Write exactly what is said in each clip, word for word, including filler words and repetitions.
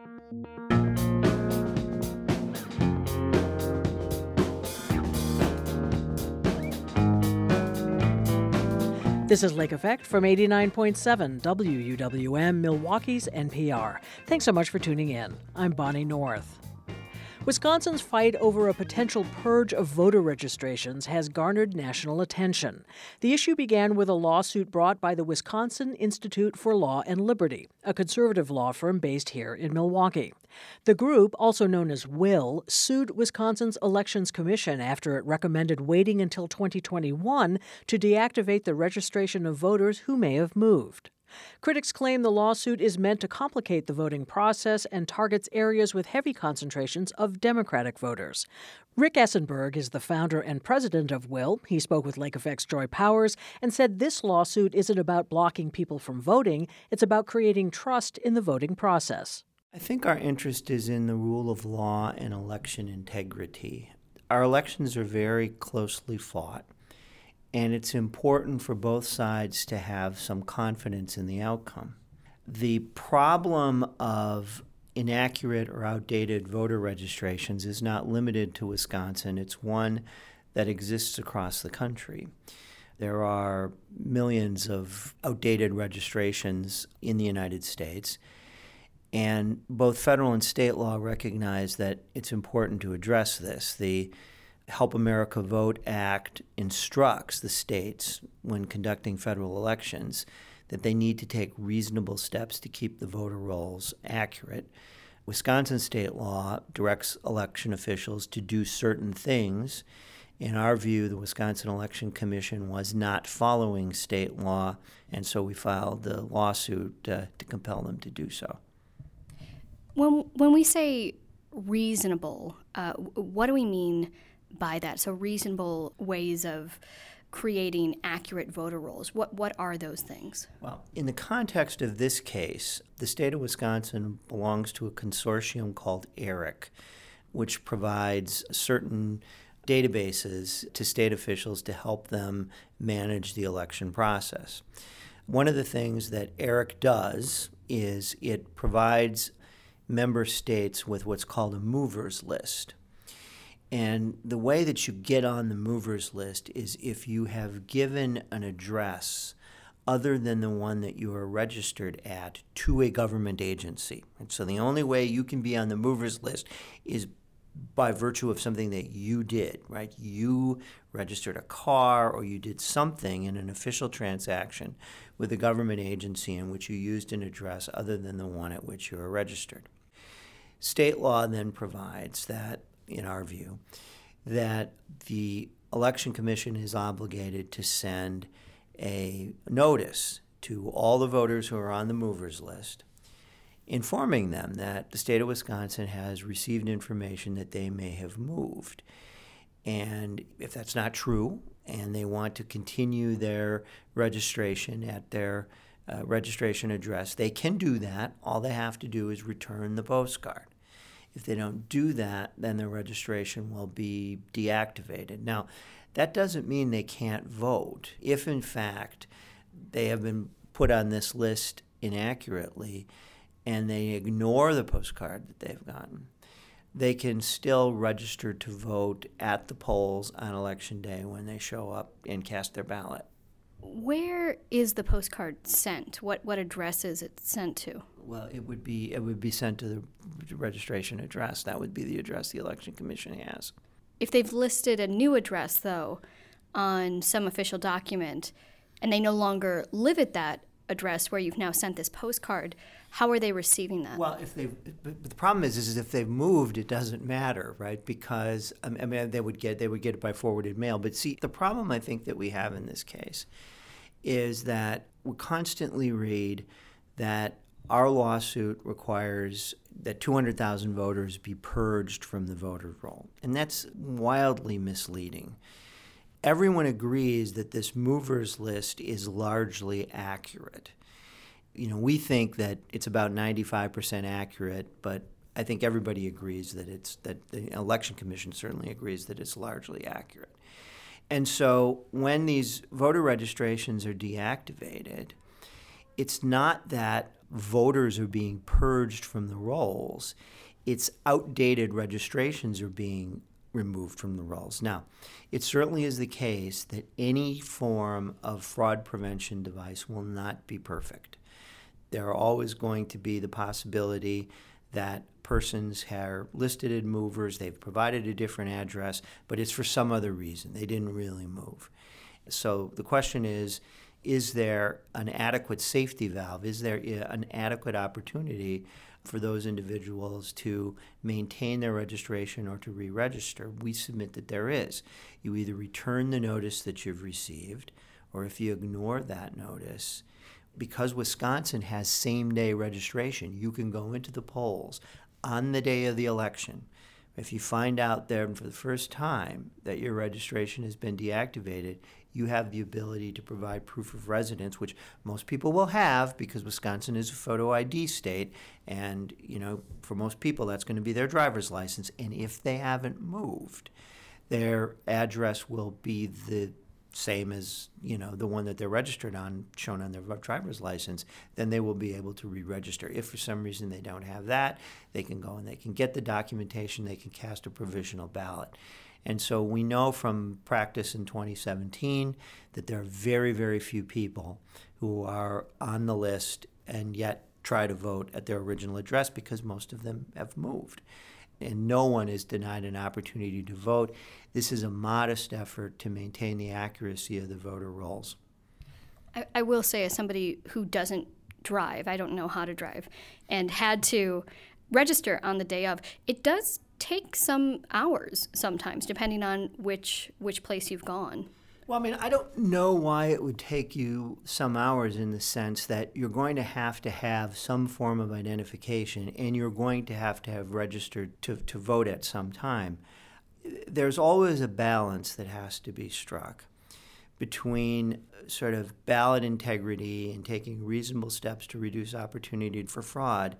This is Lake Effect from eighty-nine point seven W U W M, Milwaukee's N P R. Thanks so much for tuning in. I'm Bonnie North. Wisconsin's fight over a potential purge of voter registrations has garnered national attention. The issue began with a lawsuit brought by the Wisconsin Institute for Law and Liberty, a conservative law firm based here in Milwaukee. The group, also known as WIL, sued Wisconsin's Elections Commission after it recommended waiting until twenty twenty-one to deactivate the registration of voters who may have moved. Critics claim the lawsuit is meant to complicate the voting process and targets areas with heavy concentrations of Democratic voters. Rick Essenberg is the founder and president of WIL. He spoke with Lake Effect's Joy Powers and said this lawsuit isn't about blocking people from voting. It's about creating trust in the voting process. I think our interest is in the rule of law and election integrity. Our elections are very closely fought, and it's important for both sides to have some confidence in the outcome. The problem of inaccurate or outdated voter registrations is not limited to Wisconsin. It's one that exists across the country. There are millions of outdated registrations in the United States, and both federal and state law recognize that it's important to address this. The Help America Vote Act instructs the states, when conducting federal elections, that they need to take reasonable steps to keep the voter rolls accurate. Wisconsin state law directs election officials to do certain things. In our view, the Wisconsin Election Commission was not following state law, and so we filed the lawsuit uh, to compel them to do so. When when we say reasonable, uh, what do we mean by that? So reasonable ways of creating accurate voter rolls. What what are those things? Well, in the context of this case, the state of Wisconsin belongs to a consortium called ERIC, which provides certain databases to state officials to help them manage the election process. One of the things that ERIC does is it provides member states with what's called a movers list. And the way that you get on the movers list is if you have given an address other than the one that you are registered at to a government agency. And so the only way you can be on the movers list is by virtue of something that you did, right? You registered a car or you did something in an official transaction with a government agency in which you used an address other than the one at which you are registered. State law then provides that, in our view, that the Election Commission is obligated to send a notice to all the voters who are on the movers list, informing them that the state of Wisconsin has received information that they may have moved. And if that's not true, and they want to continue their registration at their uh, registration address, they can do that. All they have to do is return the postcard. If they don't do that, then their registration will be deactivated. Now, that doesn't mean they can't vote. If, in fact, they have been put on this list inaccurately and they ignore the postcard that they've gotten, they can still register to vote at the polls on Election Day when they show up and cast their ballot. Where is the postcard sent? What what address is it sent to? Well, it would be it would be sent to the registration address. That would be the address the Election Commission has. If they've listed a new address, though, on some official document, and they no longer live at that address where you've now sent this postcard, how are they receiving that? Well, if they, but the problem is, is if they've moved, it doesn't matter, right? Because I mean, they would get they would get it by forwarded mail. But see, the problem I think that we have in this case is that we constantly read that our lawsuit requires that two hundred thousand voters be purged from the voter roll, and that's wildly misleading. Everyone agrees that this movers list is largely accurate. You know, we think that it's about ninety-five percent accurate, but I think everybody agrees that it's that the Election Commission certainly agrees that it's largely accurate. And so when these voter registrations are deactivated, it's not that voters are being purged from the rolls. It's outdated registrations are being removed from the rolls. Now, it certainly is the case that any form of fraud prevention device will not be perfect. There are always going to be the possibility that persons are listed as movers, they've provided a different address, but it's for some other reason. They didn't really move. So the question is, is there an adequate safety valve? Is there an adequate opportunity for those individuals to maintain their registration or to re-register? We submit that there is. You either return the notice that you've received, or if you ignore that notice, because Wisconsin has same-day registration, you can go into the polls on the day of the election. If you find out there for the first time that your registration has been deactivated, you have the ability to provide proof of residence, which most people will have because Wisconsin is a photo I D state. And, you know, for most people, that's going to be their driver's license. And if they haven't moved, their address will be the same as, you know, the one that they're registered on, shown on their driver's license, then they will be able to re-register. If for some reason they don't have that, they can go and they can get the documentation, they can cast a provisional ballot. And so we know from practice in twenty seventeen that there are very, very few people who are on the list and yet try to vote at their original address because most of them have moved. And no one is denied an opportunity to vote. This is a modest effort to maintain the accuracy of the voter rolls. I, I will say, as somebody who doesn't drive, I don't know how to drive, and had to register on the day of, it does take some hours sometimes, depending on which which place you've gone. Well, I mean, I don't know why it would take you some hours in the sense that you're going to have to have some form of identification and you're going to have to have registered to, to vote at some time. There's always a balance that has to be struck between sort of ballot integrity and taking reasonable steps to reduce opportunity for fraud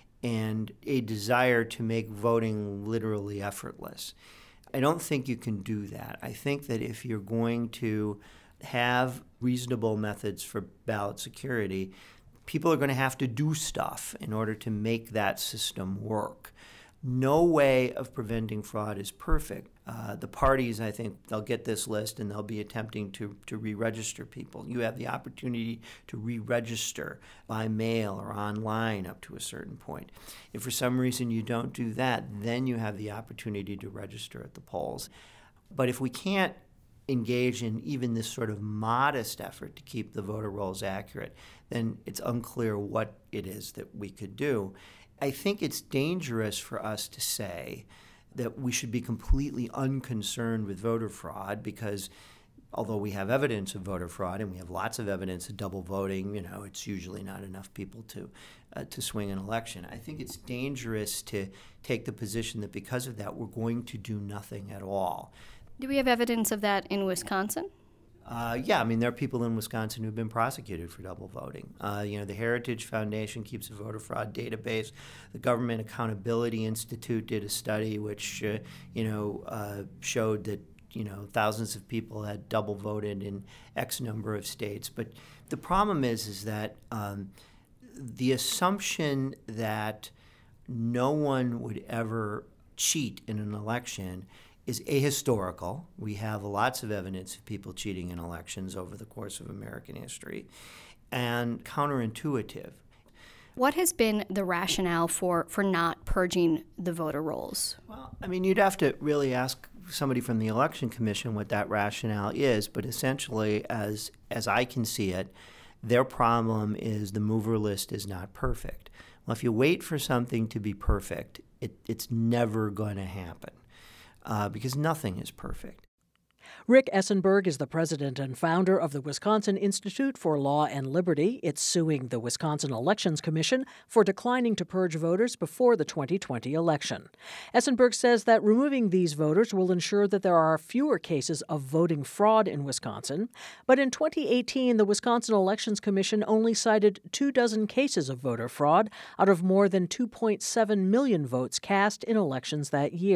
and a desire to make voting literally effortless. I don't think you can do that. I think that if you're going to have reasonable methods for ballot security, people are going to have to do stuff in order to make that system work. No way of preventing fraud is perfect. Uh, the parties, I think, they'll get this list and they'll be attempting to, to re-register people. You have the opportunity to re-register by mail or online up to a certain point. If for some reason you don't do that, then you have the opportunity to register at the polls. But if we can't engage in even this sort of modest effort to keep the voter rolls accurate, then it's unclear what it is that we could do. I think it's dangerous for us to say that we should be completely unconcerned with voter fraud because although we have evidence of voter fraud and we have lots of evidence of double voting, you know, it's usually not enough people to uh, to swing an election. I think it's dangerous to take the position that because of that we're going to do nothing at all. Do we have evidence of that in Wisconsin? Uh, yeah, I mean, there are people in Wisconsin who've been prosecuted for double voting. Uh, you know, the Heritage Foundation keeps a voter fraud database. The Government Accountability Institute did a study which, uh, you know, uh, showed that, you know, thousands of people had double voted in X number of states. But the problem is, is that um, the assumption that no one would ever cheat in an election is ahistorical. We have lots of evidence of people cheating in elections over the course of American history, and counterintuitive. What has been the rationale for, for not purging the voter rolls? Well, I mean, you'd have to really ask somebody from the Election Commission what that rationale is, but essentially, as as I can see it, their problem is the mover list is not perfect. Well, if you wait for something to be perfect, it, it's never going to happen. Uh, because nothing is perfect. Rick Essenberg is the president and founder of the Wisconsin Institute for Law and Liberty. It's suing the Wisconsin Elections Commission for declining to purge voters before the twenty twenty election. Essenberg says that removing these voters will ensure that there are fewer cases of voting fraud in Wisconsin. But in twenty eighteen, the Wisconsin Elections Commission only cited two dozen cases of voter fraud out of more than two point seven million votes cast in elections that year.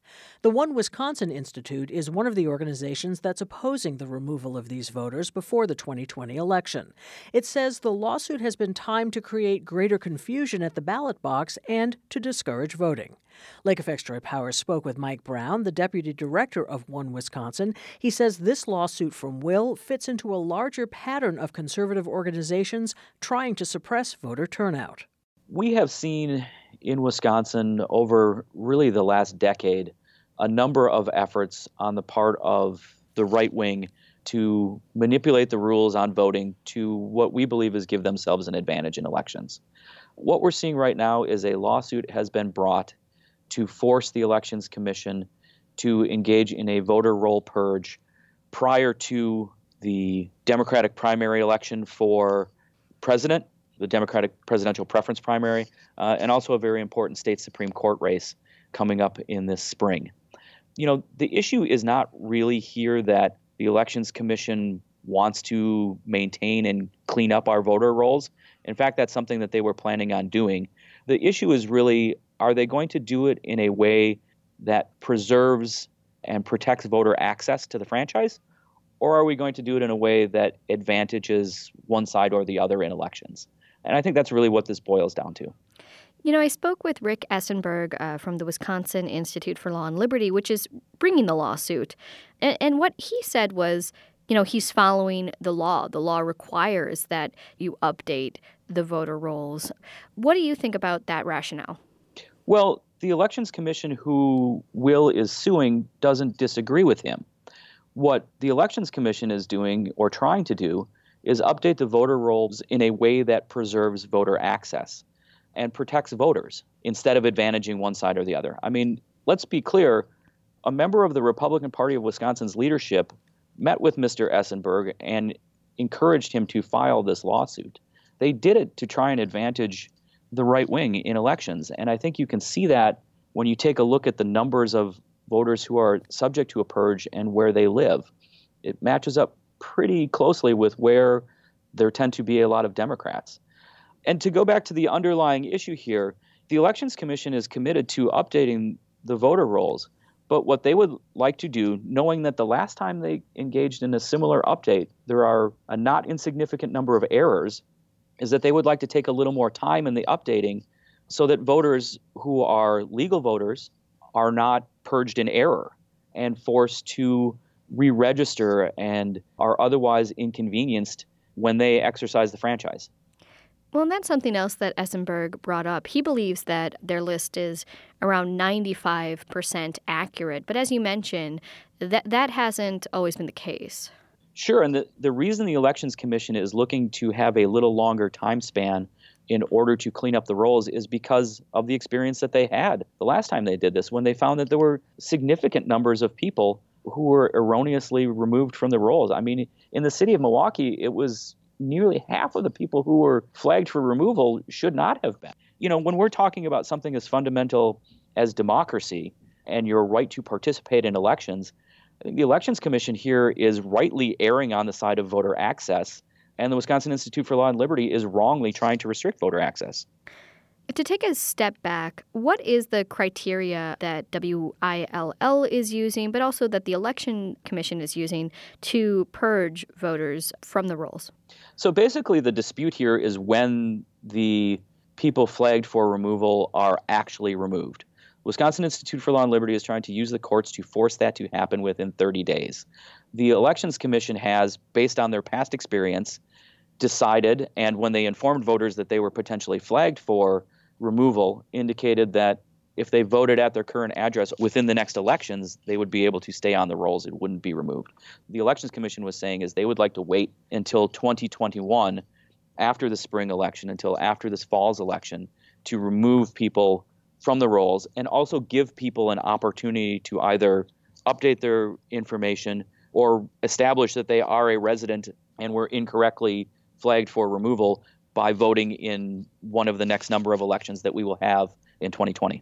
The One Wisconsin Institute is one of the organizations that's opposing the removal of these voters before the twenty twenty election. It says the lawsuit has been timed to create greater confusion at the ballot box and to discourage voting. Lake Effect's Joy Powers spoke with Mike Brown, the deputy director of One Wisconsin. He says this lawsuit from Will fits into a larger pattern of conservative organizations trying to suppress voter turnout. We have seen in Wisconsin over really the last decade a number of efforts on the part of the right wing to manipulate the rules on voting to what we believe is give themselves an advantage in elections. What we're seeing right now is a lawsuit has been brought to force the Elections Commission to engage in a voter roll purge prior to the Democratic primary election for president, the Democratic presidential preference primary, uh, and also a very important state Supreme Court race coming up in this spring. You know, the issue is not really here that the Elections Commission wants to maintain and clean up our voter rolls. In fact, that's something that they were planning on doing. The issue is really, are they going to do it in a way that preserves and protects voter access to the franchise? Or are we going to do it in a way that advantages one side or the other in elections? And I think that's really what this boils down to. You know, I spoke with Rick Essenberg uh, from the Wisconsin Institute for Law and Liberty, which is bringing the lawsuit. And, and what he said was, you know, he's following the law. The law requires that you update the voter rolls. What do you think about that rationale? Well, the Elections Commission, who Will is suing, doesn't disagree with him. What the Elections Commission is doing or trying to do is update the voter rolls in a way that preserves voter access and protects voters instead of advantaging one side or the other. I mean, let's be clear. A member of the Republican Party of Wisconsin's leadership met with Mister Essenberg and encouraged him to file this lawsuit. They did it to try and advantage the right wing in elections. And I think you can see that when you take a look at the numbers of voters who are subject to a purge and where they live. It matches up pretty closely with where there tend to be a lot of Democrats. And to go back to the underlying issue here, the Elections Commission is committed to updating the voter rolls. But what they would like to do, knowing that the last time they engaged in a similar update, there are a not insignificant number of errors, is that they would like to take a little more time in the updating so that voters who are legal voters are not purged in error and forced to re-register and are otherwise inconvenienced when they exercise the franchise. Well, and that's something else that Essenberg brought up. He believes that their list is around ninety-five percent accurate. But as you mentioned, that that hasn't always been the case. Sure. And the, the reason the Elections Commission is looking to have a little longer time span in order to clean up the rolls is because of the experience that they had the last time they did this, when they found that there were significant numbers of people who were erroneously removed from the rolls. I mean, in the city of Milwaukee, it was nearly half of the people who were flagged for removal should not have been. You know, when we're talking about something as fundamental as democracy and your right to participate in elections, I think the Elections Commission here is rightly erring on the side of voter access, and the Wisconsin Institute for Law and Liberty is wrongly trying to restrict voter access. To take a step back, what is the criteria that W I L L is using, but also that the Election Commission is using to purge voters from the rolls? So basically, the dispute here is when the people flagged for removal are actually removed. Wisconsin Institute for Law and Liberty is trying to use the courts to force that to happen within thirty days. The Elections Commission has, based on their past experience, decided, and when they informed voters that they were potentially flagged for removal, indicated that if they voted at their current address within the next elections, they would be able to stay on the rolls. It wouldn't be removed. The Elections Commission was saying is they would like to wait until twenty twenty-one, after the spring election, until after this fall's election, to remove people from the rolls and also give people an opportunity to either update their information or establish that they are a resident and were incorrectly flagged for removal by voting in one of the next number of elections that we will have in twenty twenty.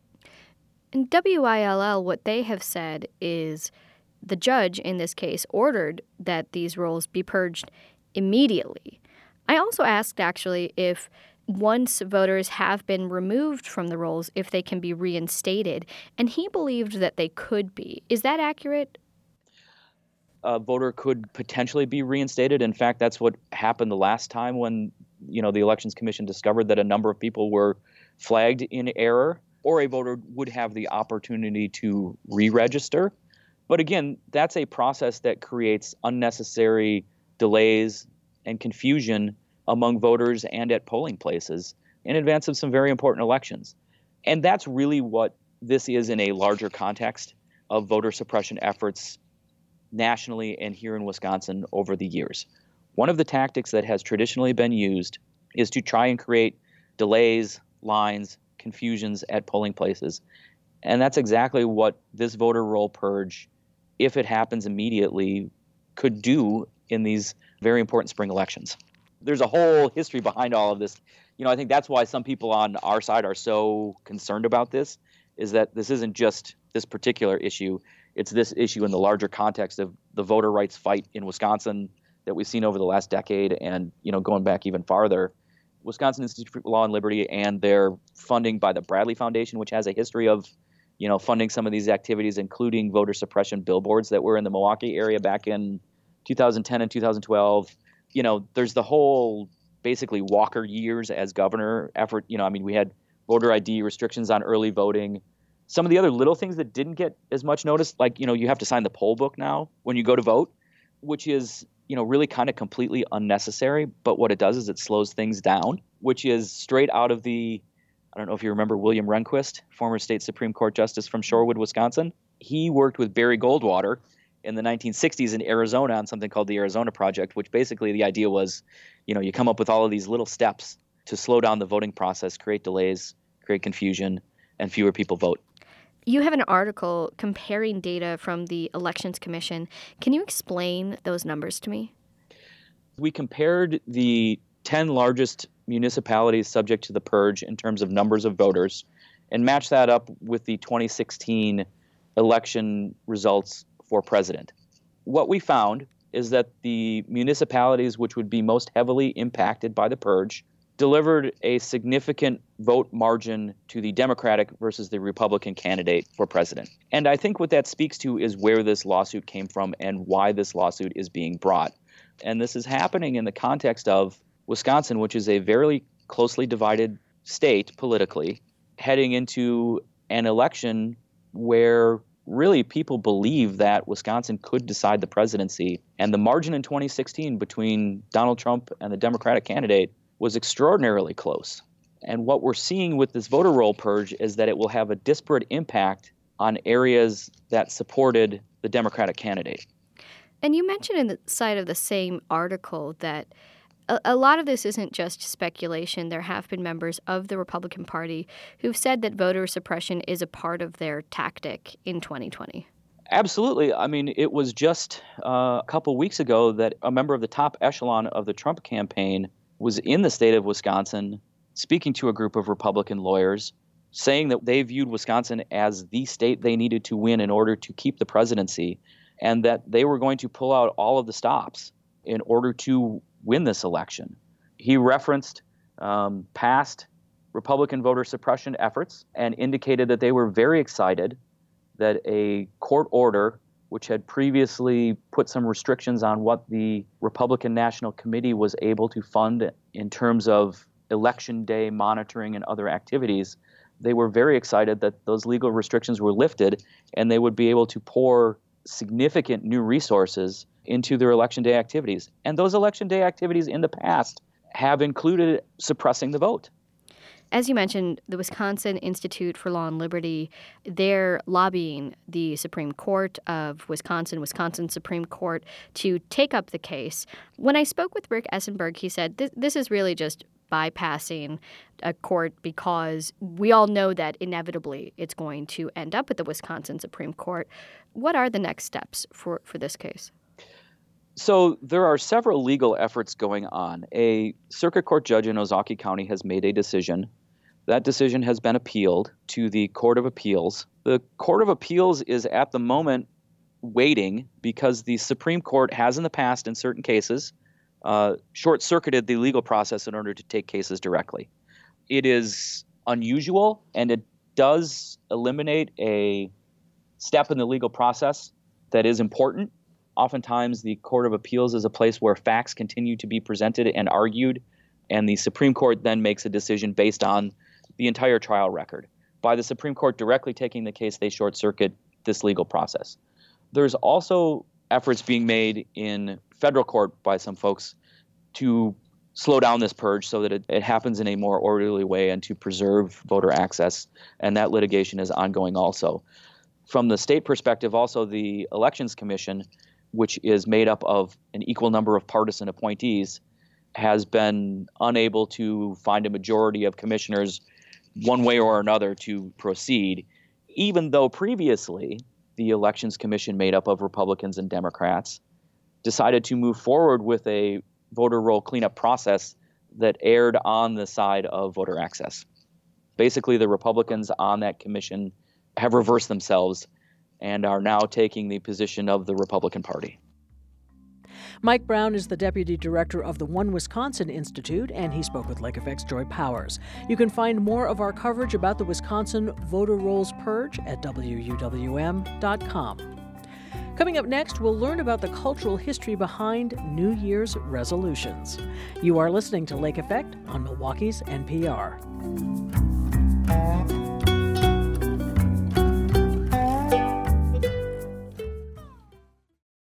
In W I L L, what they have said is the judge in this case ordered that these rolls be purged immediately. I also asked, actually, if once voters have been removed from the rolls, if they can be reinstated. And he believed that they could be. Is that accurate? A voter could potentially be reinstated. In fact, that's what happened the last time when, you know, the Elections Commission discovered that a number of people were flagged in error, or a voter would have the opportunity to re-register. But again, that's a process that creates unnecessary delays and confusion among voters and at polling places in advance of some very important elections. And that's really what this is in a larger context of voter suppression efforts nationally and here in Wisconsin over the years. One of the tactics that has traditionally been used is to try and create delays, lines, confusions at polling places. And that's exactly what this voter roll purge, if it happens immediately, could do in these very important spring elections. There's a whole history behind all of this. You know, I think that's why some people on our side are so concerned about this, is that this isn't just this particular issue. It's this issue in the larger context of the voter rights fight in Wisconsin that we've seen over the last decade and, you know, going back even farther. Wisconsin Institute for Law and Liberty and their funding by the Bradley Foundation, which has a history of, you know, funding some of these activities, including voter suppression billboards that were in the Milwaukee area back in two thousand ten and two thousand twelve. You know, there's the whole basically Walker years as governor effort. You know, I mean, we had voter I D, restrictions on early voting. Some of the other little things that didn't get as much notice, like, you know, you have to sign the poll book now when you go to vote, which is, you know, really kind of completely unnecessary. But what it does is it slows things down, which is straight out of the, I don't know if you remember William Rehnquist, former state Supreme Court justice from Shorewood, Wisconsin. He worked with Barry Goldwater in the nineteen sixties in Arizona on something called the Arizona Project, which basically the idea was, you know, you come up with all of these little steps to slow down the voting process, create delays, create confusion, and fewer people vote. You have an article comparing data from the Elections Commission. Can you explain those numbers to me? We compared the ten largest municipalities subject to the purge in terms of numbers of voters and matched that up with the twenty sixteen election results for president. What we found is that the municipalities which would be most heavily impacted by the purge delivered a significant vote margin to the Democratic versus the Republican candidate for president. And I think what that speaks to is where this lawsuit came from and why this lawsuit is being brought. And this is happening in the context of Wisconsin, which is a very closely divided state politically, heading into an election where really people believe that Wisconsin could decide the presidency. And the margin in twenty sixteen between Donald Trump and the Democratic candidate was extraordinarily close. And what we're seeing with this voter roll purge is that it will have a disparate impact on areas that supported the Democratic candidate. And you mentioned in the side of the same article that a, a lot of this isn't just speculation. There have been members of the Republican Party who've said that voter suppression is a part of their tactic in twenty twenty. Absolutely. I mean, it was just uh, a couple weeks ago that a member of the top echelon of the Trump campaign was in the state of Wisconsin speaking to a group of Republican lawyers, saying that they viewed Wisconsin as the state they needed to win in order to keep the presidency, and that they were going to pull out all of the stops in order to win this election. He referenced um, past Republican voter suppression efforts and indicated that they were very excited that a court order, which had previously put some restrictions on what the Republican National Committee was able to fund in terms of election day monitoring and other activities, they were very excited that those legal restrictions were lifted and they would be able to pour significant new resources into their election day activities. And those election day activities in the past have included suppressing the vote. As you mentioned, the Wisconsin Institute for Law and Liberty, they're lobbying the Supreme Court of Wisconsin, Wisconsin Supreme Court, to take up the case. When I spoke with Rick Essenberg, he said this, this is really just bypassing a court because we all know that inevitably it's going to end up at the Wisconsin Supreme Court. What are the next steps for, for this case? So there are several legal efforts going on. A circuit court judge in Ozaukee County has made a decision. That decision has been appealed to the Court of Appeals. The Court of Appeals is at the moment waiting because the Supreme Court has in the past, in certain cases, uh, short-circuited the legal process in order to take cases directly. It is unusual, and it does eliminate a step in the legal process that is important. Oftentimes, the Court of Appeals is a place where facts continue to be presented and argued, and the Supreme Court then makes a decision based on the entire trial record. By the Supreme Court directly taking the case, they short-circuit this legal process. There's also efforts being made in federal court by some folks to slow down this purge so that it, it happens in a more orderly way and to preserve voter access, and that litigation is ongoing also. From the state perspective, also the Elections Commission, which is made up of an equal number of partisan appointees, has been unable to find a majority of commissioners one way or another to proceed, even though previously the Elections Commission, made up of Republicans and Democrats, decided to move forward with a voter roll cleanup process that erred on the side of voter access. Basically, the Republicans on that commission have reversed themselves and are now taking the position of the Republican Party. Mike Brown is the deputy director of the One Wisconsin Institute, and he spoke with Lake Effect's Joy Powers. You can find more of our coverage about the Wisconsin voter rolls purge at W U W M dot com. Coming up next, we'll learn about the cultural history behind New Year's resolutions. You are listening to Lake Effect on Milwaukee's N P R.